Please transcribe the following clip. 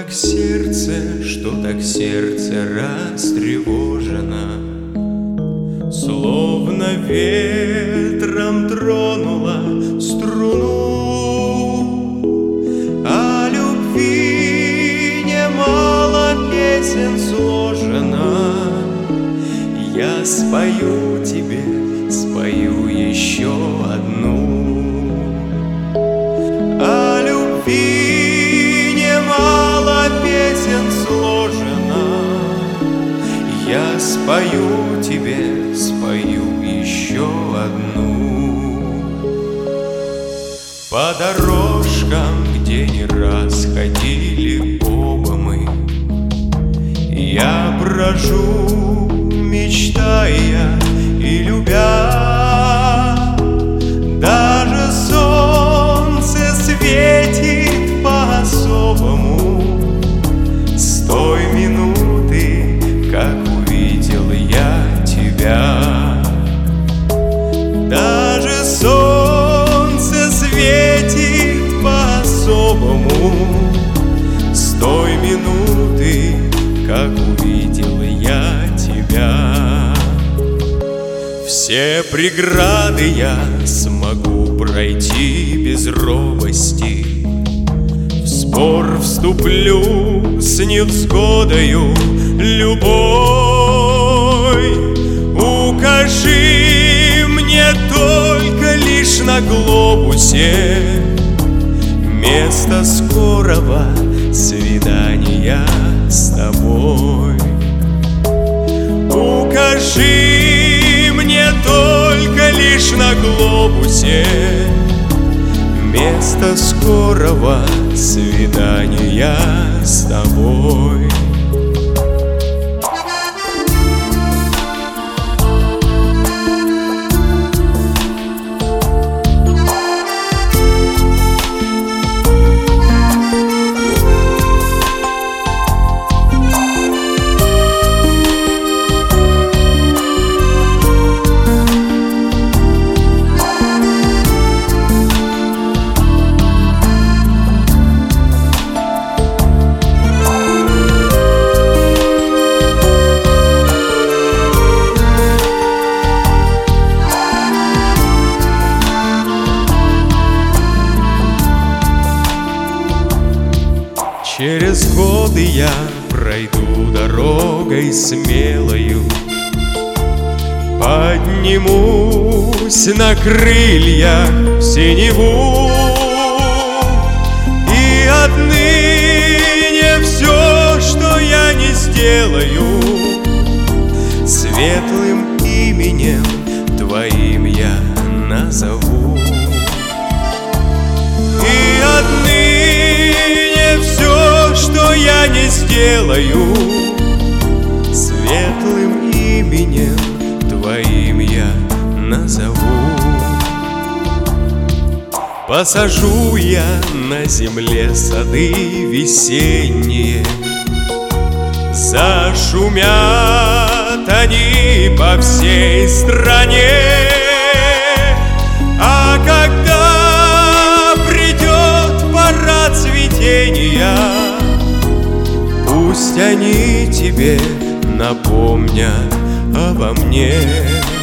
что так сердце растревожено, словно ветром тронула струну. О любви немало песен сложено, я спою тебе, спою еще одну. О любви немало песен сложено, я спою тебе, спою еще одну. По дорожкам, где не раз ходили оба мы, я брожу, мечтая и любя. Даже солнце светит по-особому с той минуты, как увидел я тебя. Даже солнце светит по-особому с той минуты, как увидел я тебя. Все преграды я смогу пройти без робости, в спор вступлю с невзгодою любой. Укажи мне только лишь на глобусе место скорого свидания с тобой. Укажи мне только лишь на глобусе место скорого свидания с тобой. Через годы я пройду дорогой смелою, поднимусь на крыльях в синеву, и отныне все, что я не сделаю, светлым именем твоим я назову. И отныне все, что я не сделаю, светлым именем твоим я назову. Посажу я на земле сады весенние, зашумят они по всей стране. А когда придет пора цветения, пусть они тебе напомнят обо мне.